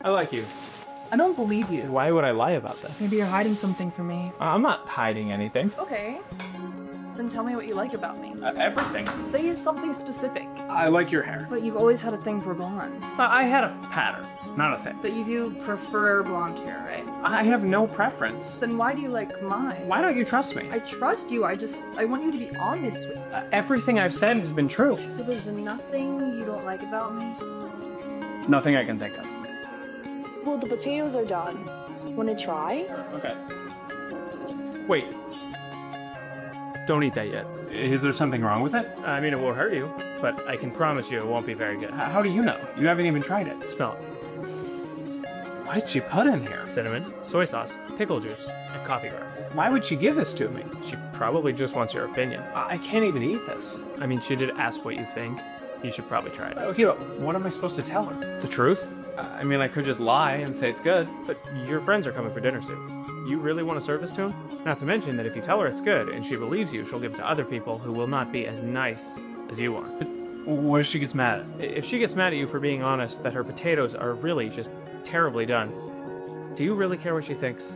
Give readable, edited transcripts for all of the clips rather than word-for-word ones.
I like you. I don't believe you. Why would I lie about this? Maybe you're hiding something from me. I'm not hiding anything. Okay. Then tell me what you like about me. Everything. Say something specific. I like your hair. But you've always had a thing for blondes. I had a pattern, not a thing. But you do prefer blonde hair, right? I have no preference. Then why do you like mine? Why don't you trust me? I trust you. I want you to be honest with me. Everything I've said has been true. So there's nothing you don't like about me? Nothing I can think of. Well, the potatoes are done. Wanna try? Okay. Wait. Don't eat that yet. Is there something wrong with it? I mean, it won't hurt you, but I can promise you it won't be very good. How do you know? You haven't even tried it. Smell it. What did she put in here? Cinnamon, soy sauce, pickle juice, and coffee grounds. Why would she give this to me? She probably just wants your opinion. I can't even eat this. I mean, she did ask what you think. You should probably try it. Okay, but what am I supposed to tell her? The truth? I mean, I could just lie and say it's good. But your friends are coming for dinner soon. You really want to serve this to him? Not to mention that if you tell her it's good and she believes you, she'll give it to other people who will not be as nice as you are. But what if she gets mad? If she gets mad at you for being honest that her potatoes are really just terribly done, do you really care what she thinks?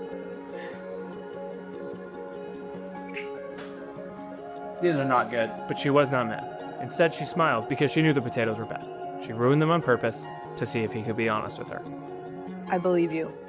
These are not good. But she was not mad. Instead, she smiled because she knew the potatoes were bad. She ruined them on purpose to see if he could be honest with her. I believe you.